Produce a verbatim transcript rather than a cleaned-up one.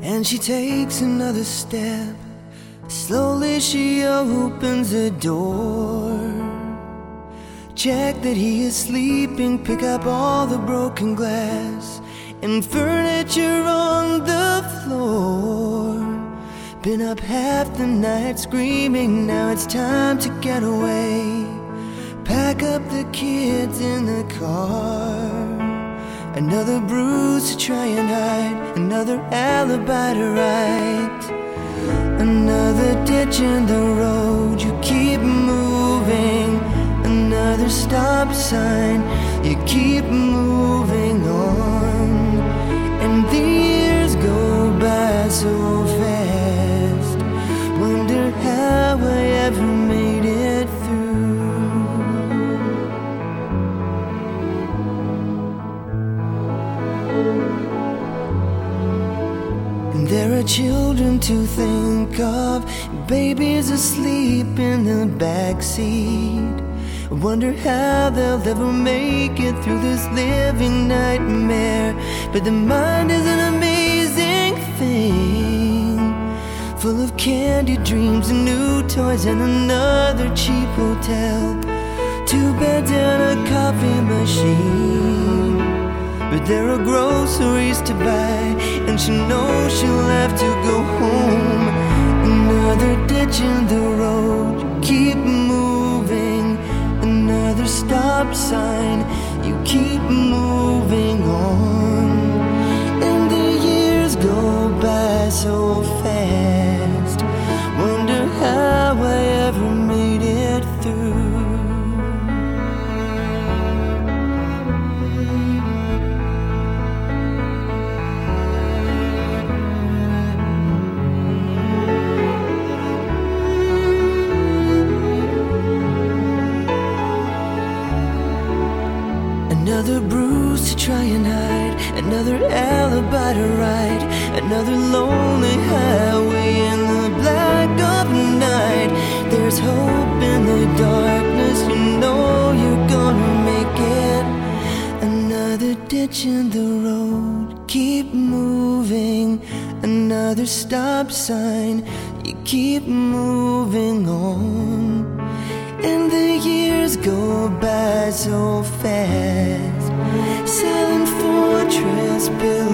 And she takes another step. Slowly she opens the door. Check that he is sleeping, pick up all the broken glass and furniture on the floor. Been up half the night screaming, now it's time to get away. Pack up the kids in the car. Another bruise to try and hide, another alibi to write. Another ditch in the road, you keep moving. Another stop sign, you keep moving on. And the years go by so fast. Wonder how I ever made it through. And there are children to think of, babies asleep in the backseat. I wonder how they'll ever make it through this living nightmare. But the mind is an amazing thing, full of candy dreams and new toys and another cheap hotel, two beds and a coffee machine. But there are groceries to buy, and she knows she'll have to go home. Another ditch in the road, you keep moving. Another stop sign, you keep moving on. And the years go by so fast. Wonder how I ever made it through. Another bruise to try and hide, another alibi to write, another lonely highway in the black of night. There's hope in the darkness, you know you're gonna make it. Another ditch in the road, keep moving. Another stop sign, you keep moving on. And the years go by so fast. Silent fortress built